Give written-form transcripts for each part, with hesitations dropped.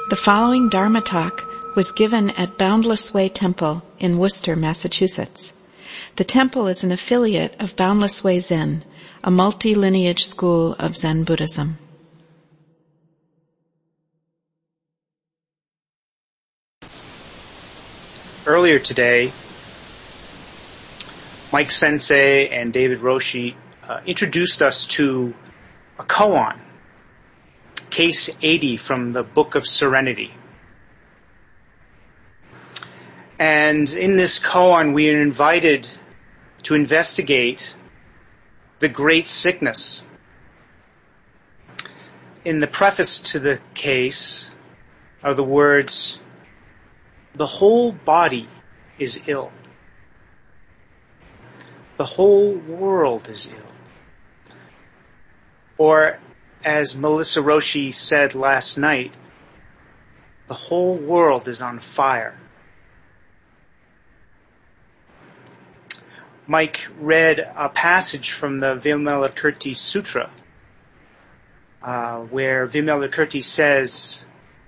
The following Dharma talk was given at Boundless Way Temple in Worcester, Massachusetts. The temple is an affiliate of Boundless Way Zen, a multi-lineage school of Zen Buddhism. Earlier today, Mike Sensei and David Roshi introduced us to a koan, Case 80 from the Book of Serenity. And in this koan, we are invited to investigate the great sickness. In the preface to the case are the words, "The whole body is ill. The whole world is ill." Or, as Melissa Roshi said last night, the whole world is on fire. Mike read a passage from the Vimalakirti Sutra, where Vimalakirti says,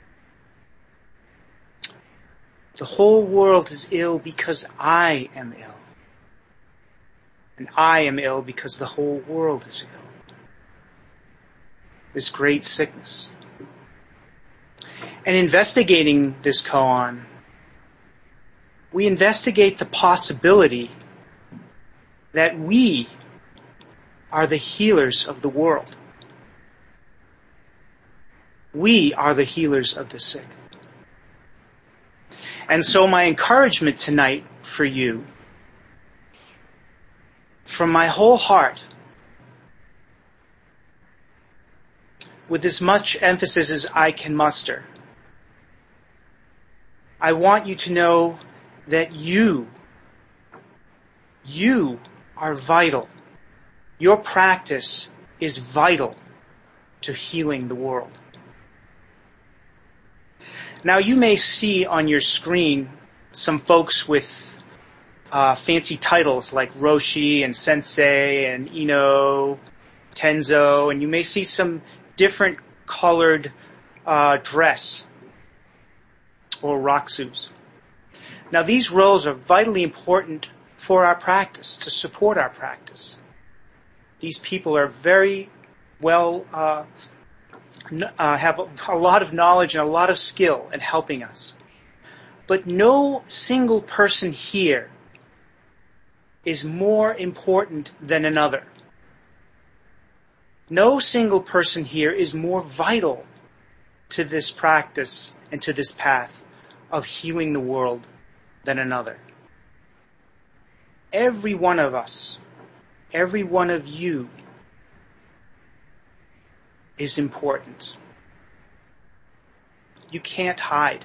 "The whole world is ill because I am ill. And I am ill because the whole world is ill." This great sickness. And investigating this koan, we investigate the possibility that we are the healers of the world. We are the healers of the sick. And so my encouragement tonight for you, from my whole heart, with as much emphasis as I can muster, I want you to know that you are vital. Your practice is vital to healing the world. Now you may see on your screen some folks with fancy titles like Roshi and Sensei and Ino, Tenzo, and you may see some different colored dress or rakusus. Now these roles are vitally important for our practice, to support our practice. These people are very well, have a lot of knowledge and a lot of skill in helping us. But no single person here is more important than another. No single person here is more vital to this practice and to this path of healing the world than another. Every one of us, every one of you is important. You can't hide.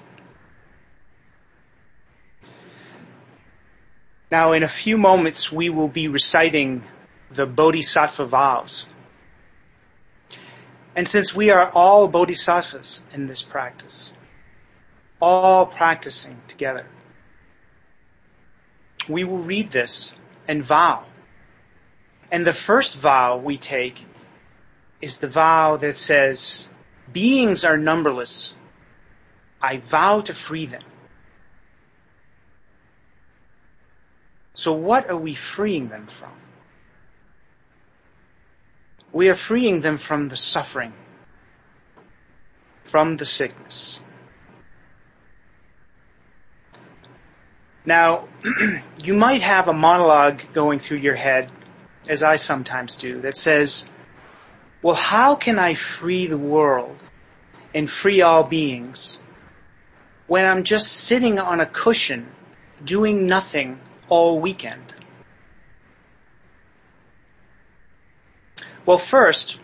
Now, in a few moments, we will be reciting the Bodhisattva vows. And since we are all bodhisattvas in this practice, all practicing together, we will read this and vow. And the first vow we take is the vow that says, "Beings are numberless. I vow to free them." So what are we freeing them from? We are freeing them from the suffering, from the sickness. Now, you might have a monologue going through your head, as I sometimes do, that says, well, how can I free the world and free all beings when I'm just sitting on a cushion doing nothing all weekend? Well, first,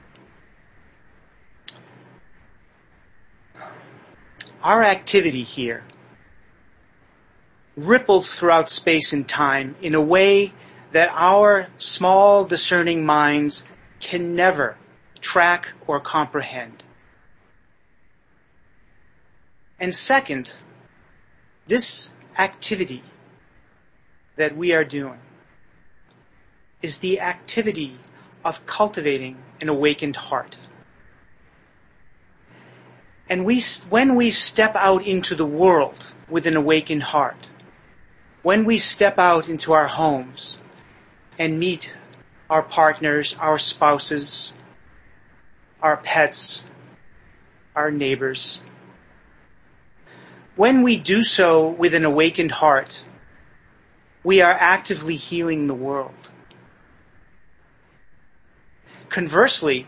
our activity here ripples throughout space and time in a way that our small discerning minds can never track or comprehend. And second, this activity that we are doing is the activity of cultivating an awakened heart. And when we step out into the world with an awakened heart, when we step out into our homes and meet our partners, our spouses, our pets, our neighbors, when we do so with an awakened heart, we are actively healing the world. Conversely,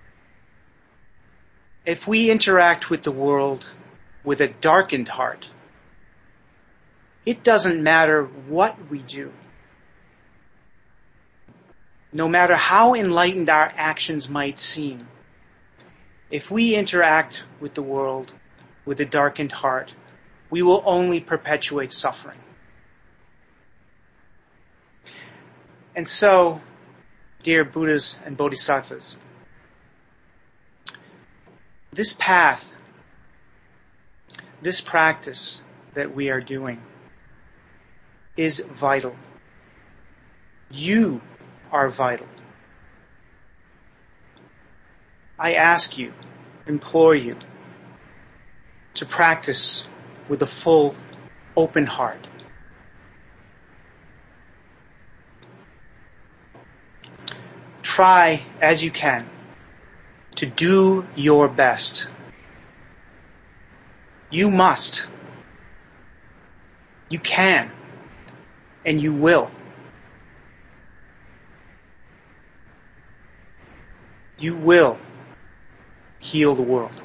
if we interact with the world with a darkened heart, it doesn't matter what we do. No matter how enlightened our actions might seem, if we interact with the world with a darkened heart, we will only perpetuate suffering. And so, dear Buddhas and Bodhisattvas, this path, this practice that we are doing is vital. You are vital. I ask you, implore you, to practice with a full, open heart. Try as you can to do your best. You must. You can. And you will. You will heal the world.